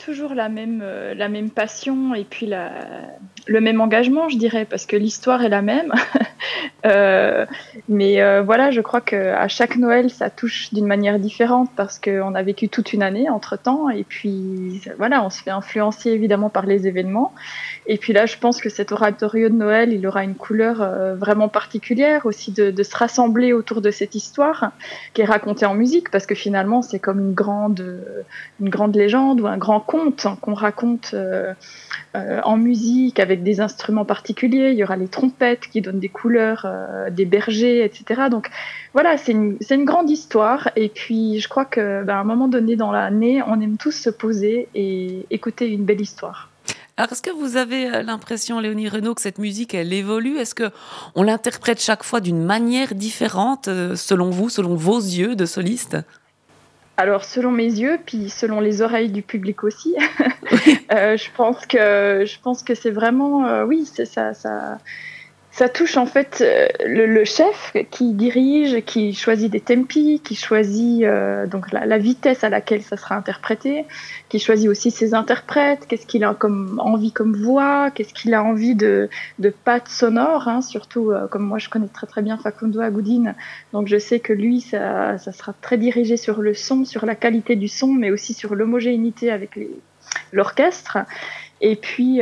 toujours la même passion et puis le même engagement, je dirais, parce que l'histoire est la même. Euh, voilà, je crois qu'à chaque Noël, ça touche d'une manière différente parce qu'on a vécu toute une année entre-temps. Et puis, voilà, on se fait influencer évidemment par les événements. Et puis là, je pense que cet oratorio de Noël, il aura une couleur vraiment particulière aussi de se rassembler autour de cette histoire qui est racontée en musique, parce que finalement, c'est comme une grande légende ou un grand conte qu'on raconte en musique avec des instruments particuliers. Il y aura les trompettes qui donnent des couleurs, des bergers, etc. Donc voilà, c'est une grande histoire. Et puis, je crois que, à un moment donné dans l'année, on aime tous se poser et écouter une belle histoire. Alors, est-ce que vous avez l'impression, Léonie Renaud, que cette musique, elle évolue? Est-ce que on l'interprète chaque fois d'une manière différente, selon vous, selon vos yeux de soliste? Alors, selon mes yeux, puis selon les oreilles du public aussi, Oui. je pense que c'est vraiment, oui, ça touche en fait le chef qui dirige, qui choisit des tempi, qui choisit donc la vitesse à laquelle ça sera interprété, qui choisit aussi ses interprètes, qu'est-ce qu'il a comme envie comme voix, qu'est-ce qu'il a envie de pattes sonores, hein, surtout comme moi je connais très très bien Facundo Agudin, donc je sais que lui ça sera très dirigé sur le son, sur la qualité du son, mais aussi sur l'homogénéité avec l'orchestre. Et puis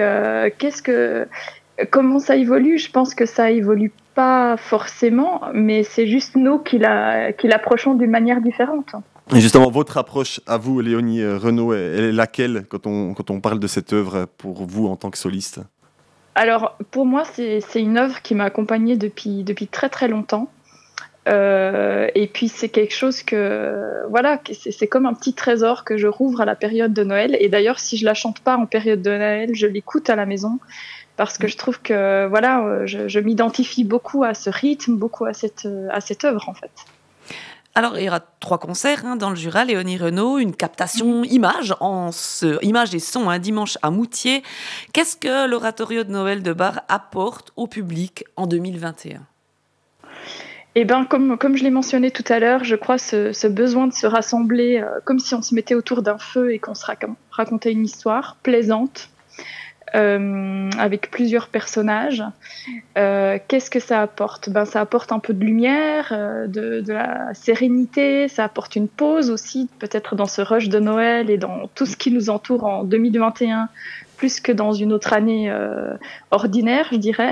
comment ça évolue? Je pense que ça évolue pas forcément, mais c'est juste nous qui l'approchons d'une manière différente. Et justement, votre approche à vous, Léonie Renaud, elle est laquelle quand on parle de cette œuvre pour vous en tant que soliste? Alors, pour moi, c'est une œuvre qui m'a accompagnée depuis très très longtemps. Et puis c'est quelque chose voilà, c'est comme un petit trésor que je rouvre à la période de Noël. Et d'ailleurs, si je la chante pas en période de Noël, je l'écoute à la maison parce que je trouve que voilà, je m'identifie beaucoup à ce rythme, beaucoup à cette œuvre en fait. Alors, il y aura 3 concerts, hein, dans le Jura, Léonie Renaud, une Mhm. captation image et son, un dimanche à Moutier. Qu'est-ce que l'oratorio de Noël de Bar apporte au public en 2021? Et ben comme je l'ai mentionné tout à l'heure, je crois ce besoin de se rassembler comme si on se mettait autour d'un feu et qu'on se racontait une histoire plaisante. Avec plusieurs personnages. Qu'est-ce que ça apporte? Ça apporte un peu de lumière, de la sérénité, ça apporte une pause aussi, peut-être dans ce rush de Noël et dans tout ce qui nous entoure en 2021, plus que dans une autre année ordinaire, je dirais.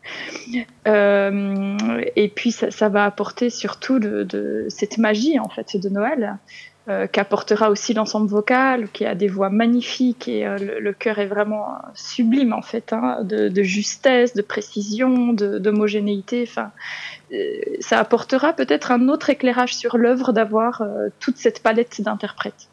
Et puis ça va apporter surtout de cette magie en fait de Noël. Qu'apportera aussi l'ensemble vocal, qui a des voix magnifiques et le chœur est vraiment sublime en fait, hein, de justesse, de précision, d'homogénéité. Enfin, ça apportera peut-être un autre éclairage sur l'œuvre d'avoir toute cette palette d'interprètes.